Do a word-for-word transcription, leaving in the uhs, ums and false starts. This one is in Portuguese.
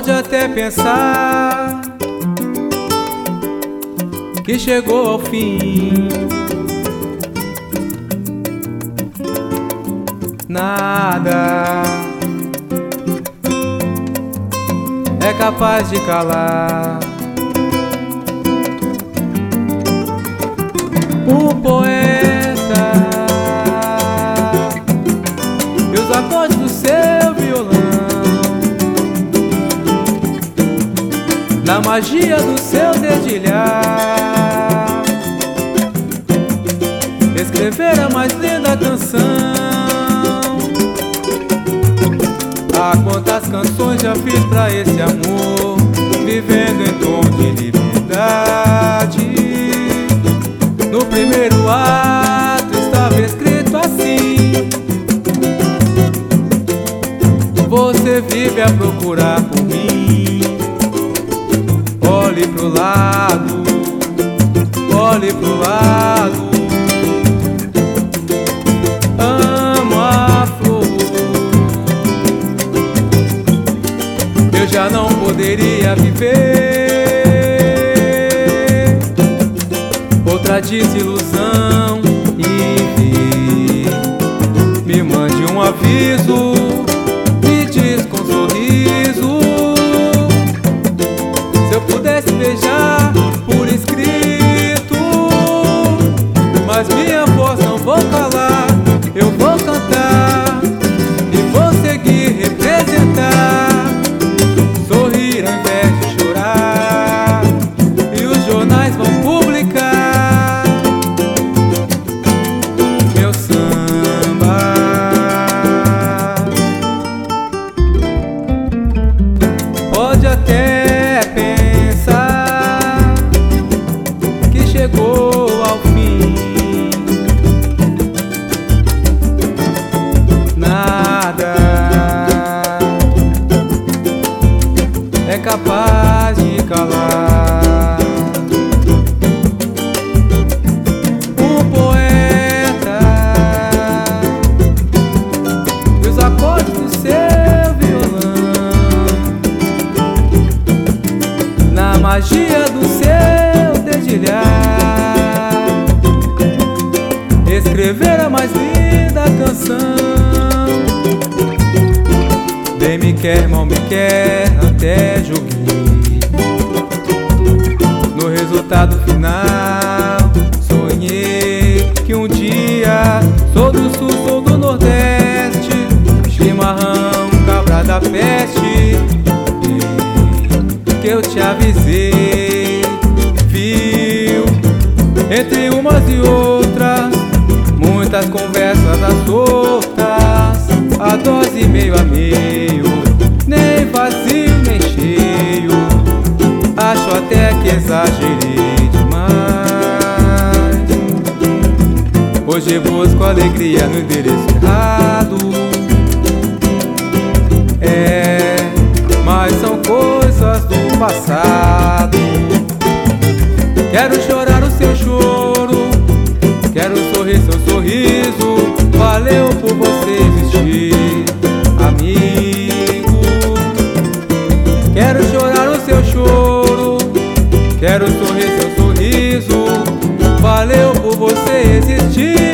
Pode até pensar que chegou ao fim. Nada é capaz de calar o poeta e os acordes do seu violão, na magia do seu dedilhar, escrever a mais linda canção. Ah, quantas canções já fiz pra esse amor, vivendo em tom de liberdade. No primeiro ato estava escrito assim: você vive a procurar por mim. Olhe pro lado, olhe pro lado. Amo a flor. Eu já não poderia viver outra desilusão. Enfim, me mande um aviso, me diz com sorriso. Se eu pudesse beijar por escrito, mas minha voz não vou calar. Eu vou cantar e vou seguir representar, sorrir ao invés de chorar, e os jornais vão publicar meu samba. Pode até pensar que chegou ao fim. Nada é capaz de calar o poeta e os acordes do seu violão, na magia do seu dedilhar, escrever a mais linda canção. Bem me quer, mal me quer, até joguei. No resultado final, sonhei que um dia sou do sul, sou do nordeste, chimarrão, cabra da peste. Que eu te avisei, viu? Entre umas e outras, muitas conversas às soltas, a dose meio a meio, nem vazio nem cheio. Acho até que exagerei demais. Hoje busco alegria no endereço errado. É, mas são coisas do passado. Quero chorar o seu choro, quero sorrir seu sorriso. Valeu por você existir, amigo. Quero chorar o seu choro, quero sorrir seu sorriso. Valeu por você existir.